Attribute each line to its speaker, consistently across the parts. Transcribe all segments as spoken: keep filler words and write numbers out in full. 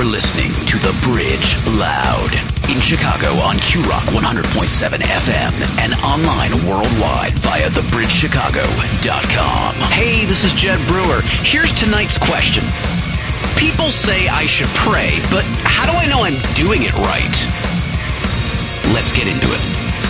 Speaker 1: listening to The Bridge Loud in Chicago on Q Rock one hundred point seven F M and online worldwide via the bridge chicago dot com. Hey, this is Jed Brewer. Here's tonight's question. People say I should pray, but how do I know I'm doing it right? Let's get into it.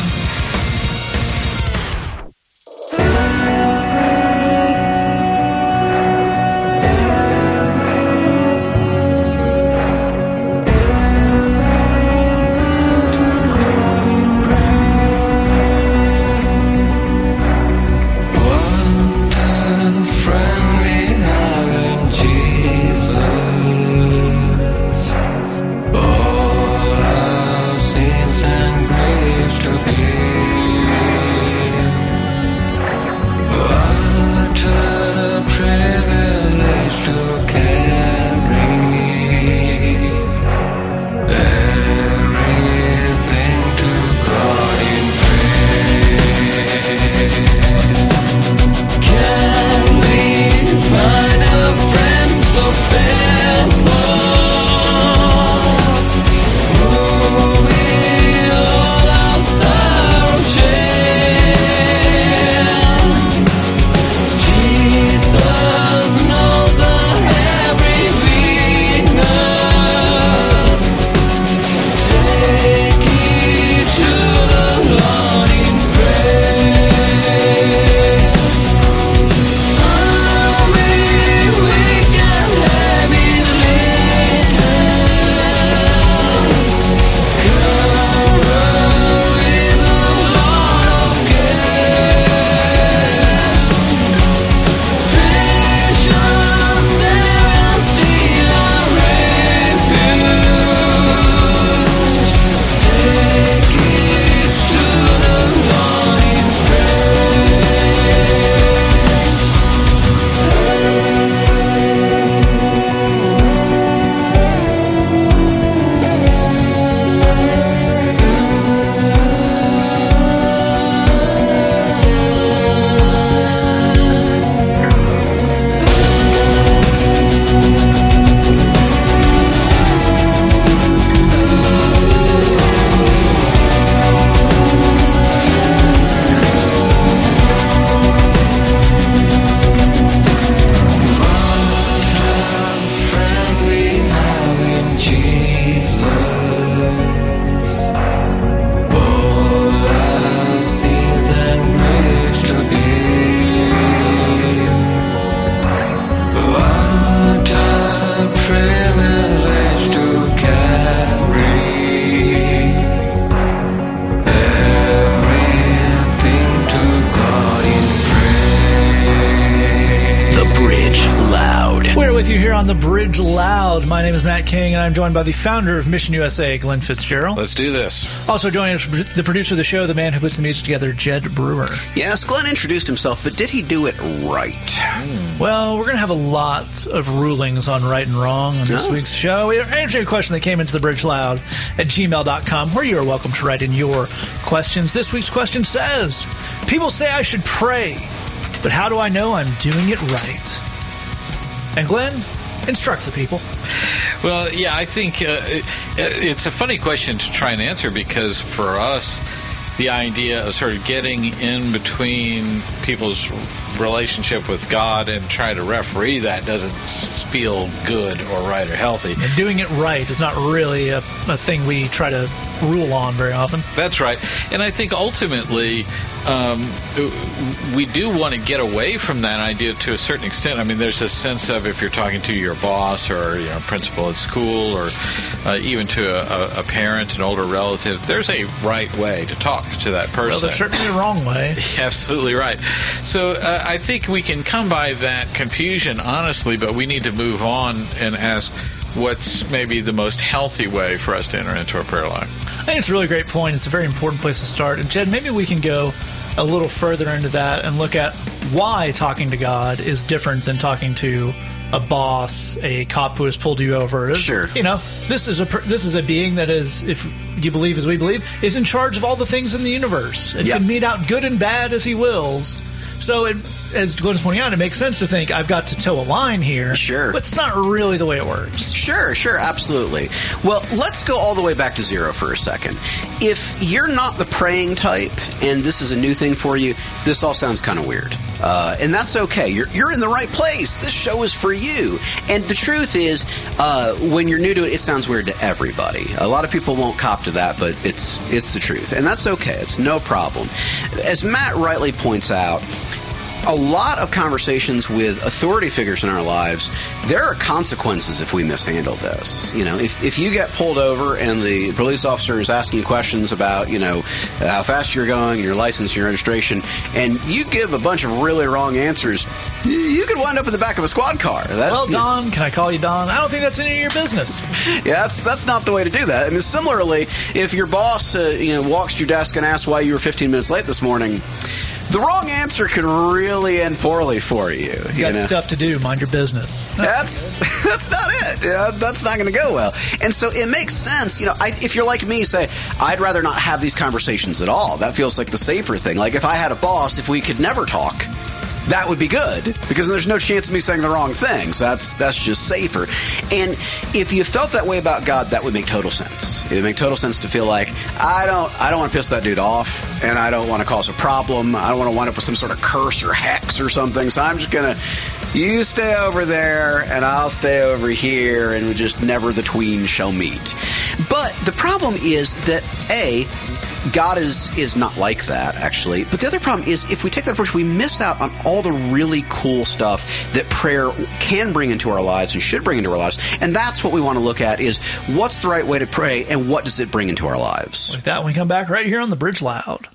Speaker 2: Loud. My name is Matt King, and I'm joined by the founder of Mission U S A, Glenn Fitzgerald.
Speaker 3: Let's do this.
Speaker 2: Also joining us, the producer of the show, the man who puts the music together, Jed Brewer.
Speaker 1: Yes, Glenn introduced himself, but did he do it right?
Speaker 2: Mm. Well, we're going to have a lot of rulings on right and wrong on this oh. week's show. We're answering a question that came into the Bridge Loud at gmail dot com, where you are welcome to write in your questions. This week's question says, people say I should pray, but how do I know I'm doing it right? And Glenn, instruct the people.
Speaker 3: Well, yeah, I think uh, it, it's a funny question to try and answer because for us, the idea of sort of getting in between people's relationship with God and trying to referee that doesn't feel good or right or healthy.
Speaker 2: And doing it right is not really a, a thing we try to rule on very often.
Speaker 3: That's right. And I think ultimately um, we do want to get away from that idea to a certain extent. I mean, there's a sense of if you're talking to your boss or you know, principal at school or uh, even to a, a parent, an older relative, there's a right way to talk to that person.
Speaker 2: Well, there's certainly a wrong way.
Speaker 3: Absolutely right. So uh, I think we can come by that confusion honestly, but we need to move on and ask what's maybe the most healthy way for us to enter into our prayer life.
Speaker 2: I think it's a really great point. It's a very important place to start. And Jed, maybe we can go a little further into that and look at why talking to God is different than talking to a boss, a cop who has pulled you over.
Speaker 1: Sure.
Speaker 2: You know, this is a this is a being that is, if you believe as we believe, is in charge of all the things in the universe and
Speaker 1: yep.
Speaker 2: can mete out good and bad as he wills. So, it, as Glenn's pointing out, it makes sense to think I've got to toe a line here.
Speaker 4: Sure.
Speaker 2: But it's not really the way it works.
Speaker 4: Sure, sure, absolutely. Well, let's go all the way back to zero for a second. If you're not the praying type, and this is a new thing for you, this all sounds kind of weird. Uh, and that's okay. You're, you're in the right place. This show is for you. And the truth is, uh, when you're new to it, it sounds weird to everybody. A lot of people won't cop to that, but it's it's the truth. And that's okay. It's no problem. As Matt rightly points out, a lot of conversations with authority figures in our lives, there are consequences if we mishandle this. You know, if, if you get pulled over and the police officer is asking you questions about, you know, how fast you're going and your license and your registration, and you give a bunch of really wrong answers, you could wind up in the back of a squad car. That,
Speaker 2: well, Don, can I call you Don? I don't think that's any of your business.
Speaker 4: Yeah, that's that's not the way to do that. I mean, similarly, if your boss, uh, you know, walks to your desk and asks why you were fifteen minutes late this morning, the wrong answer could really end poorly for you.
Speaker 2: You,
Speaker 4: you
Speaker 2: got
Speaker 4: know?
Speaker 2: stuff to do. Mind your business.
Speaker 4: That's that's not it. Yeah, that's not going to go well. And so it makes sense. You know, I, if you're like me, say, I'd rather not have these conversations at all. That feels like the safer thing. Like if I had a boss, if we could never talk, that would be good because there's no chance of me saying the wrong things. That's that's just safer. And if you felt that way about God, that would make total sense. It would make total sense to feel like I don't I don't want to piss that dude off, and I don't want to cause a problem. I don't want to wind up with some sort of curse or hex or something. So I'm just gonna you stay over there and I'll stay over here, and we just never the tween shall meet. But the problem is that A, God is is not like that, actually. But the other problem is if we take that approach, we miss out on all the really cool stuff that prayer can bring into our lives and should bring into our lives. And that's what we want to look at is what's the right way to pray and what does it bring into our lives?
Speaker 2: Like that when we come back right here on The Bridge Loud.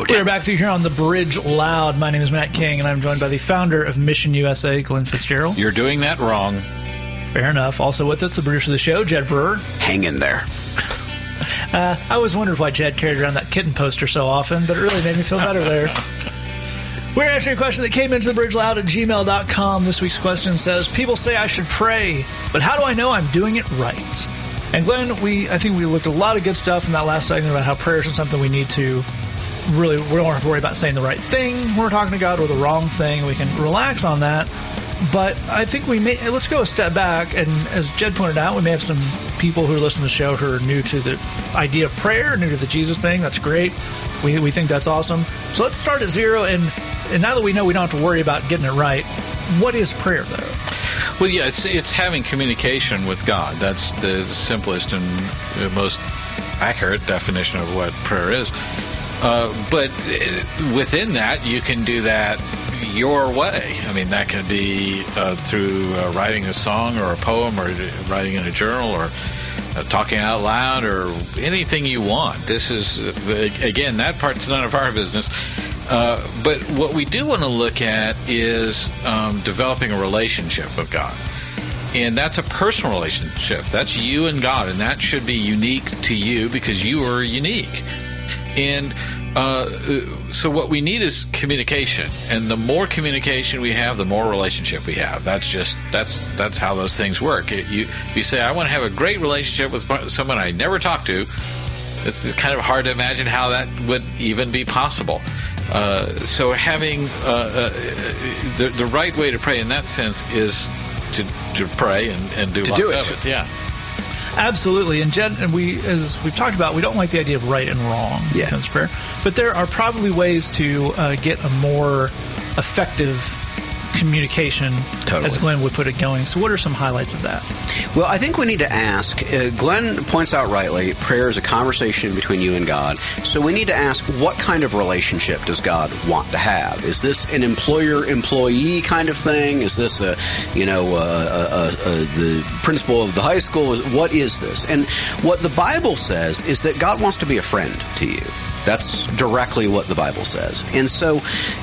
Speaker 1: Loud.
Speaker 2: We're back through here on the Bridge Loud. My name is Matt King, and I'm joined by the founder of Mission U S A, Glenn Fitzgerald.
Speaker 3: You're doing that wrong.
Speaker 2: Fair enough. Also with us, the producer of the show, Jed Brewer.
Speaker 4: Hang in there.
Speaker 2: Uh, I always wondered why Jed carried around that kitten poster so often, but it really made me feel better there. We're answering a question that came into the Bridge Loud at gmail dot com. This week's question says, people say I should pray, but how do I know I'm doing it right? And Glenn, we I think we looked at a lot of good stuff in that last segment about how prayer isn't something we need to really, we don't have to worry about saying the right thing when we're talking to God or the wrong thing. We can relax on that. But I think we may, let's go a step back. And as Jed pointed out, we may have some people who listen to the show who are new to the idea of prayer, new to the Jesus thing. That's great. We we think that's awesome. So let's start at zero. And, and now that we know we don't have to worry about getting it right, what is prayer, though?
Speaker 3: Well, yeah, it's it's having communication with God. That's the simplest and most accurate definition of what prayer is. Uh, but within that, you can do that your way. I mean, that can be uh, through uh, writing a song or a poem or writing in a journal or uh, talking out loud or anything you want. This is, the, again, that part's none of our business. Uh, but what we do want to look at is um, developing a relationship with God. And that's a personal relationship. That's you and God, and that should be unique to you because you are unique. And uh, so what we need is communication. And the more communication we have, the more relationship we have. That's just, that's that's how those things work. It, you, you say, I want to have a great relationship with someone I never talked to. It's kind of hard to imagine how that would even be possible. Uh, so having uh, uh, the, the right way to pray in that sense is to, to pray and, and do
Speaker 4: to
Speaker 3: lots
Speaker 4: do it.
Speaker 3: of it. Yeah.
Speaker 2: Absolutely. And Jed, and we, as we've talked about, we don't like the idea of right and wrong when
Speaker 4: Yeah.
Speaker 2: it comes to prayer. But there are probably ways to uh, get a more effective communication,
Speaker 4: Totally.
Speaker 2: as Glenn would put it, going. So what are some highlights of that?
Speaker 4: Well, I think we need to ask, uh, Glenn points out rightly, prayer is a conversation between you and God. So we need to ask, what kind of relationship does God want to have? Is this an employer-employee kind of thing? Is this a, you know, uh, uh, uh, uh, the principal of the high school? Is, what is this? And what the Bible says is that God wants to be a friend to you. That's directly what the Bible says. And so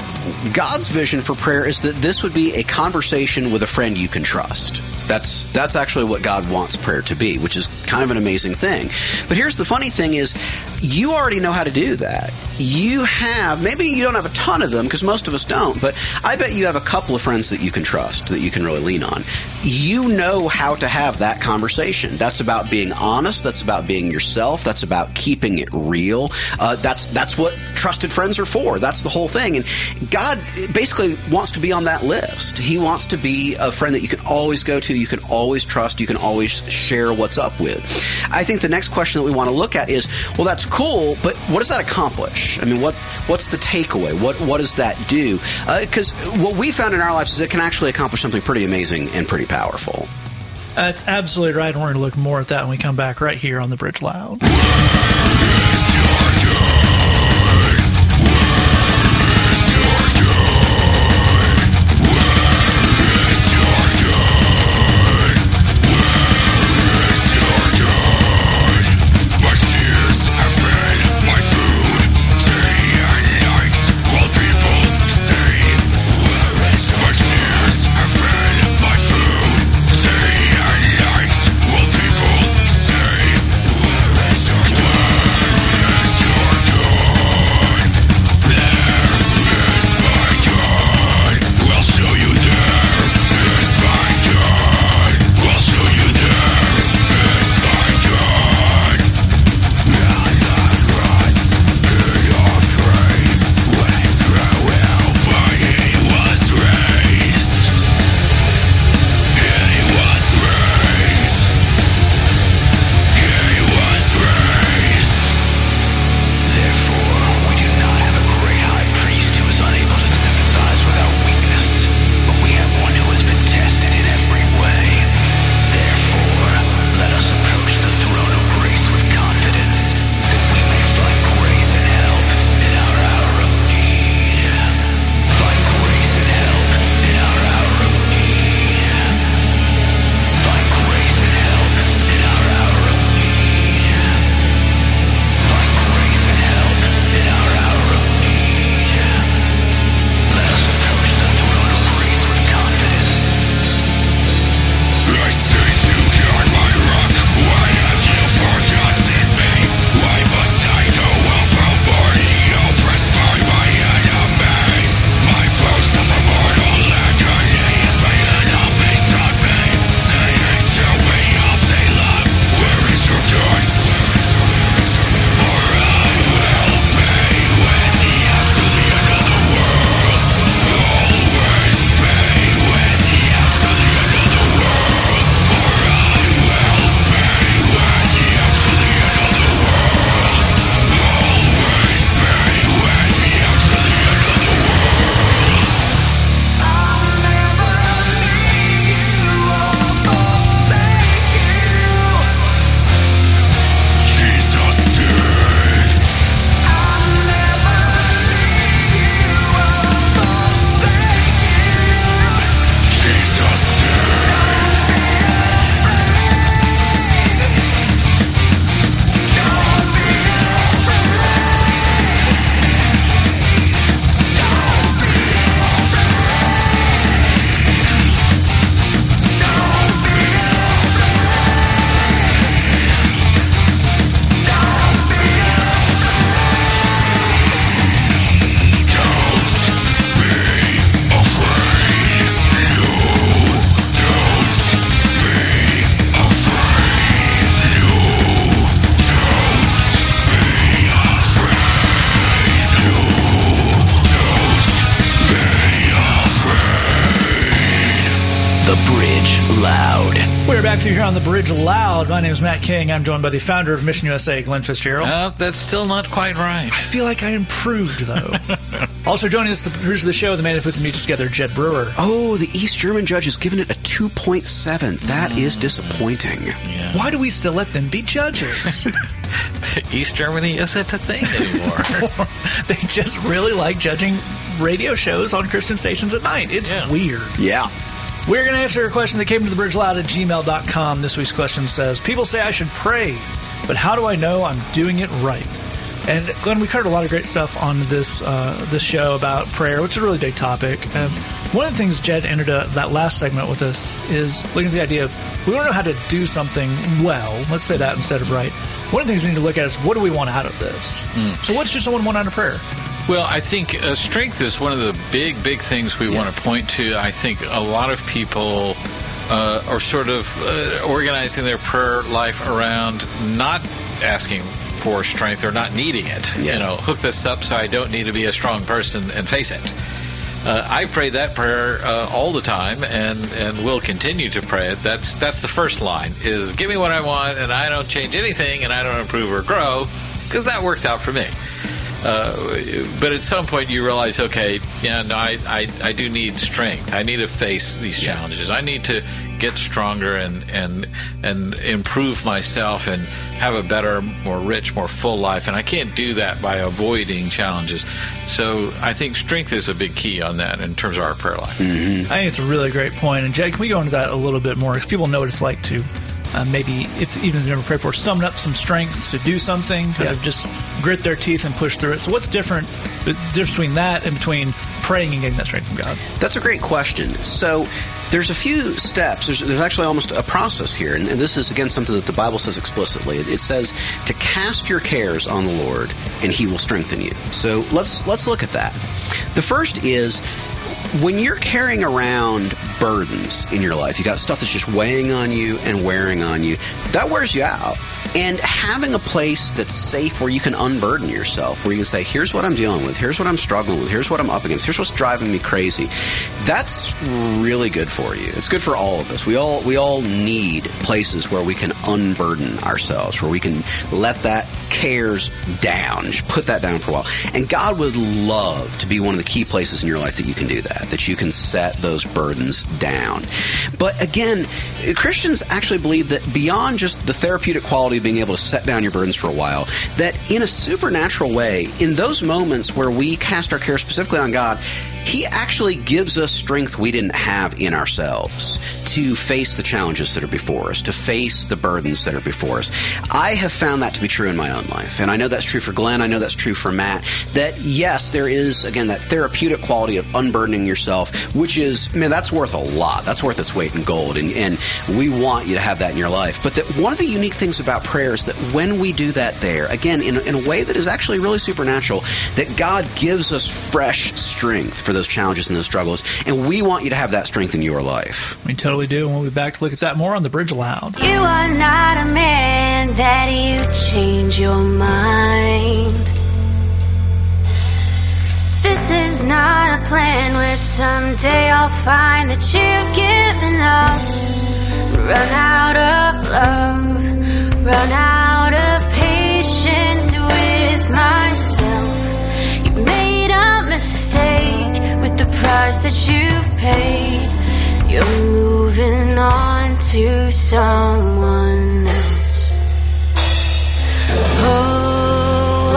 Speaker 4: God's vision for prayer is that this would be a conversation with a friend you can trust. That's that's actually what God wants prayer to be, which is kind of an amazing thing. But here's the funny thing is, you already know how to do that. You have, maybe you don't have a ton of them, because most of us don't, but I bet you have a couple of friends that you can trust, that you can really lean on. You know how to have that conversation. That's about being honest. That's about being yourself. That's about keeping it real. Uh, that's that's what trusted friends are for. That's the whole thing. And God basically wants to be on that list. He wants to be a friend that you can always go to, you can always trust, you can always share what's up with. I think the next question that we want to look at is, well, that's cool, but what does that accomplish? I mean, what what's the takeaway? What what does that do? Because uh, what we found in our lives is it can actually accomplish something pretty amazing and pretty powerful.
Speaker 2: That's absolutely right, and we're going to look more at that when we come back right here on The Bridge Loud.
Speaker 5: Will people say, where is your God?
Speaker 1: Loud.
Speaker 2: We're back to you here on the Bridge Loud. My name is Matt King. I'm joined by the founder of Mission U S A, Glenn Fitzgerald.
Speaker 3: Uh, that's still not quite right.
Speaker 2: I feel like I improved, though. Also joining us, the producer of the show, the man who puts the music together, Jed Brewer.
Speaker 4: Oh, the East German judge has given it a two point seven. That mm. is disappointing.
Speaker 2: Yeah. Why do we still let them be judges?
Speaker 3: East Germany isn't a thing anymore.
Speaker 2: They just really like judging radio shows on Christian stations at night. It's
Speaker 3: yeah.
Speaker 2: weird.
Speaker 4: Yeah.
Speaker 2: We're going to answer a question that came to the bridge loud at gmail dot com. This week's question says, people say I should pray, but how do I know I'm doing it right? And Glenn, we covered a lot of great stuff on this uh, this show about prayer, which is a really big topic. And one of the things Jed entered uh, that last segment with us is looking at the idea of we don't know how to do something well. Let's say that instead of right. One of the things we need to look at is what do we want out of this? Mm. So what should someone want out of prayer?
Speaker 3: Well, I think uh, strength is one of the big, big things we yeah. want to point to. I think a lot of people uh, are sort of uh, organizing their prayer life around not asking for strength or not needing it. Yeah. You know, hook this up so I don't need to be a strong person and face it. Uh, I pray that prayer uh, all the time and, and will continue to pray it. That's that's the first line, is give me what I want and I don't change anything and I don't improve or grow, because that works out for me. Uh, but at some point you realize, okay, yeah, no, I, I, I do need strength. I need to face these challenges. I need to get stronger and, and and improve myself and have a better, more rich, more full life. And I can't do that by avoiding challenges. So I think strength is a big key on that in terms of our prayer life.
Speaker 2: Mm-hmm. I think it's a really great point. And Jay, can we go into that a little bit more? Because people know what it's like to Uh, maybe, if even if they've never prayed for, summon up some strength to do something, to yeah. just grit their teeth and push through it. So what's different, the difference between that and between praying and getting that strength from God?
Speaker 4: That's a great question. So there's a few steps. There's, there's actually almost a process here. And, and this is, again, something that the Bible says explicitly. It, it says to cast your cares on the Lord, and he will strengthen you. So let's let's look at that. The first is, when you're carrying around burdens in your life, you got stuff that's just weighing on you and wearing on you, that wears you out. And having a place that's safe where you can unburden yourself, where you can say, here's what I'm dealing with, here's what I'm struggling with, here's what I'm up against, here's what's driving me crazy, that's really good for you. It's good for all of us. We all we all need places where we can unburden ourselves, where we can let that cares down, just put that down for a while. And God would love to be one of the key places in your life that you can do that, that you can set those burdens down. But again, Christians actually believe that beyond just the therapeutic quality of being able to set down your burdens for a while, that in a supernatural way, in those moments where we cast our care specifically on God, he actually gives us strength we didn't have in ourselves to face the challenges that are before us, to face the burdens that are before us. I have found that to be true in my own life. And I know that's true for Glenn. I know that's true for Matt. That, yes, there is, again, that therapeutic quality of unburdening yourself, which is, man, that's worth a lot. That's worth its weight in gold. And, and we want you to have that in your life. But that one of the unique things about prayer is that when we do that there, again, in, in a way that is actually really supernatural, that God gives us fresh strength for those challenges and those struggles. And we want you to have that strength in your life.
Speaker 2: We totally do. And we'll be back to look at that more on the Bridge Loud.
Speaker 5: You are not a man that you change your mind. This is not a plan where someday I'll find that you've given up. Run out of love, run out of patience with myself. You made a mistake with the price that you've paid. You're moving on to someone else. Oh,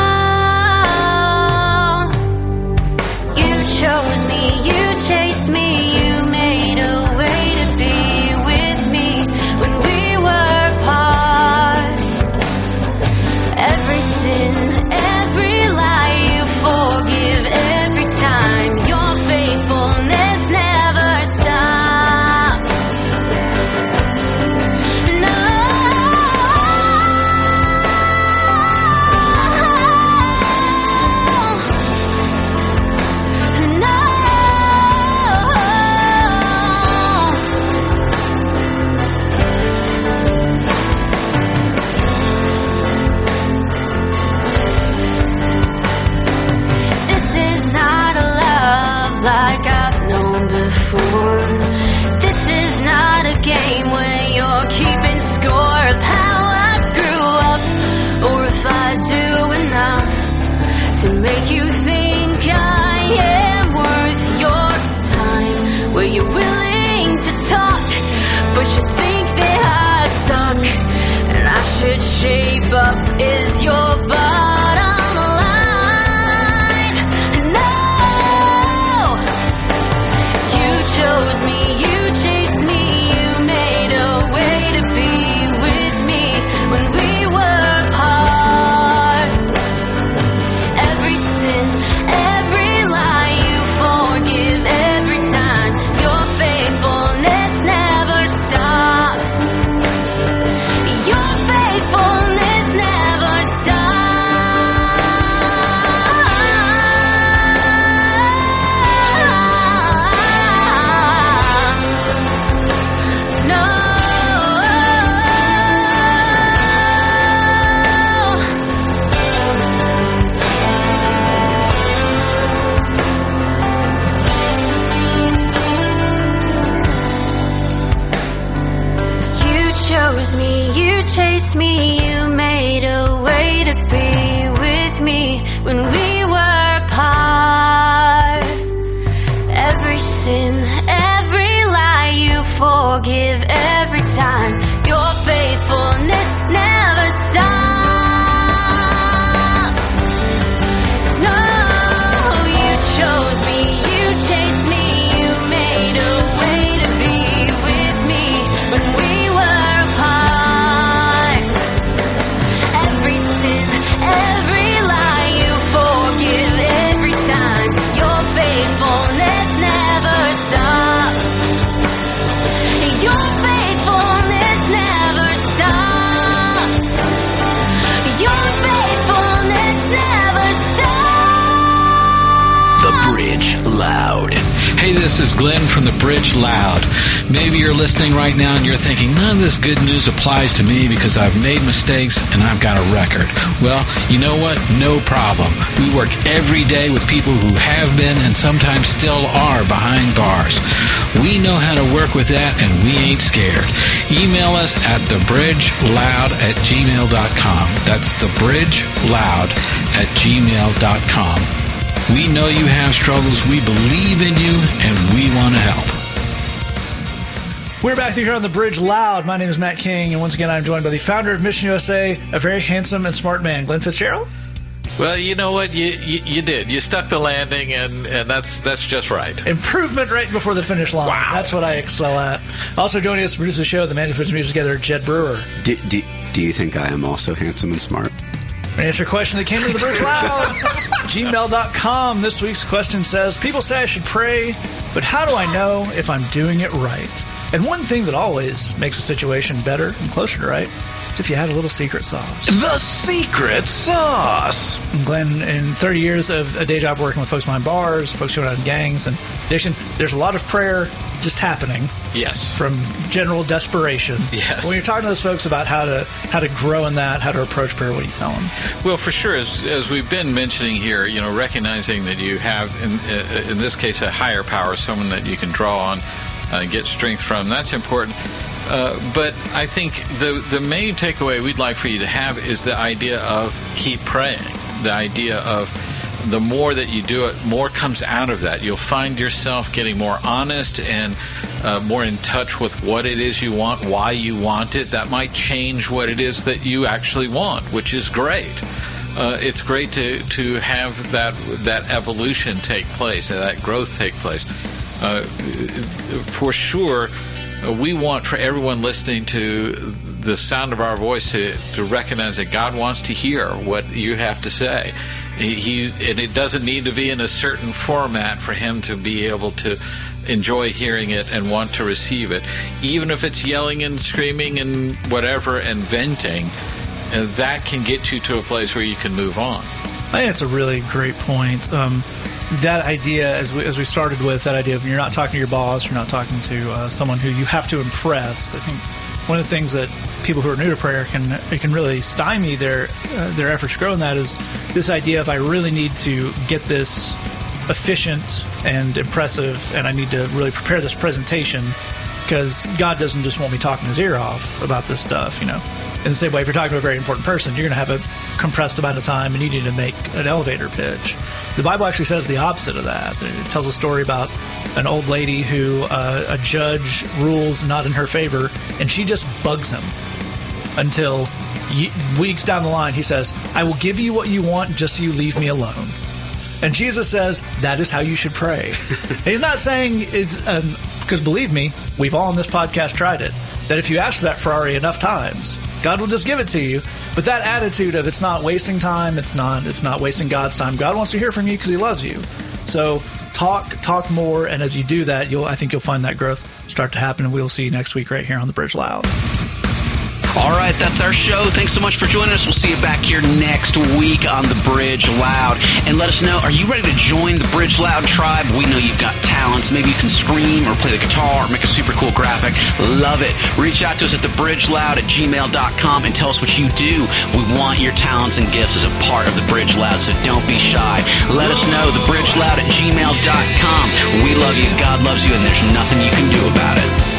Speaker 5: oh, you chose me, you chased me, you made a way to be with me when we were apart. Every sin, every lie, you forgive every time. Your faithfulness never stops. No. Like I've known before. This is not a to make you think I am worth your time. Where you're willing to talk, but you think that I suck, and I should shape up. Is your bottom line? No, you chose me, you chased me, you made a way to be with me when we were apart. Every sin, every lie you forgive every time. Your faithfulness never stops. Your faithfulness never stops. No. You chose me, you chased me, you made a way to be with me when we were apart. Every sin, every lie you forgive every time. Your faithfulness never stops. No, you chose me, you chased me, you made a way to be with me when we were apart. Every sin, every lie you forgive every time. Your faithfulness never stops. Your faithfulness never stops. Your faithfulness never stops.
Speaker 1: The Bridge Loud.
Speaker 3: Hey, this is Glenn from The Bridge Loud. Maybe you're listening right now and you're thinking, none of this good news applies to me because I've made mistakes and I've got a record. Well, you know what? No problem. We work every day with people who have been and sometimes still are behind bars. We know how to work with that and we ain't scared. Email us at thebridgeloud at gmail dot com. That's thebridgeloud at gmail dot com. We know you have struggles. We believe in you, and we want to help.
Speaker 2: We're back here on The Bridge Loud. My name is Matt King, and once again, I'm joined by the founder of Mission U S A, a very handsome and smart man, Glenn Fitzgerald.
Speaker 3: Well, you know what? You you, you did. You stuck the landing, and, and that's that's just right.
Speaker 2: Improvement right before the finish line.
Speaker 3: Wow.
Speaker 2: That's what I excel at. Also joining us to produce the show, the man who puts the music together, Jed Brewer.
Speaker 4: Do, do, do you think I am also handsome and smart?
Speaker 2: And answer a question that came to The Bridge Loud. gmail dot com. This week's question says, people say I should pray, but how do I know if I'm doing it right? And one thing that always makes a situation better and closer to right is if you had a little secret sauce.
Speaker 1: The secret sauce.
Speaker 2: Glenn, in thirty years of a day job working with folks behind bars, folks who are in gangs and addiction, there's a lot of prayer just happening.
Speaker 3: Yes.
Speaker 2: From general desperation.
Speaker 3: Yes.
Speaker 2: When you're talking to those folks about how to how to grow in that, how to approach prayer, what do you tell them?
Speaker 3: Well, for sure, as, as we've been mentioning here, you know, recognizing that you have, in, in this case, a higher power, someone that you can draw on, uh, get strength from, that's important. Uh, but I think the the main takeaway we'd like for you to have is the idea of keep praying, the idea of the more that you do it, more comes out of that. You'll find yourself getting more honest and uh, more in touch with what it is you want, why you want it. That might change what it is that you actually want, which is great. Uh, it's great to, to have that that evolution take place, and that growth take place. Uh, for sure, uh, we want for everyone listening to the sound of our voice to, to recognize that God wants to hear what you have to say. He's, and it doesn't need to be in a certain format for him to be able to enjoy hearing it and want to receive it. Even if it's yelling and screaming and whatever and venting, uh, that can get you to a place where you can move on.
Speaker 2: I think it's a really great point. Um, that idea, as we, as we started with, that idea of you're not talking to your boss, you're not talking to uh, someone who you have to impress. I think one of the things that people who are new to prayer can it can really stymie their uh, their efforts to grow in that is this idea of I really need to get this efficient and impressive, and I need to really prepare this presentation because God doesn't just want me talking his ear off about this stuff, you know. In the same way, if you're talking to a very important person, you're going to have a compressed amount of time and you need to make an elevator pitch. The Bible actually says the opposite of that. It tells a story about an old lady who uh, a judge rules not in her favor, and she just bugs him until ye- weeks down the line he says, I will give you what you want just so you leave me alone. And Jesus says, that is how you should pray. He's not saying it's, because um, believe me, we've all on this podcast tried it, that if you ask for that Ferrari enough times, God will just give it to you. But that attitude of it's not wasting time, it's not it's not wasting God's time. God wants to hear from you because he loves you. So talk, talk more, and as you do that, you'll I think you'll find that growth start to happen, and we'll see you next week right here on The Bridge Loud.
Speaker 1: All right, that's our show. Thanks so much for joining us. We'll see you back here next week on The Bridge Loud. And let us know, are you ready to join the Bridge Loud tribe? We know you've got talents. Maybe you can scream or play the guitar or make a super cool graphic. Love it. Reach out to us at the bridge loud at gmail dot com and tell us what you do. We want your talents and gifts as a part of The Bridge Loud, so don't be shy. Let us know, the bridge loud at gmail dot com. We love you, God loves you, and there's nothing you can do about it.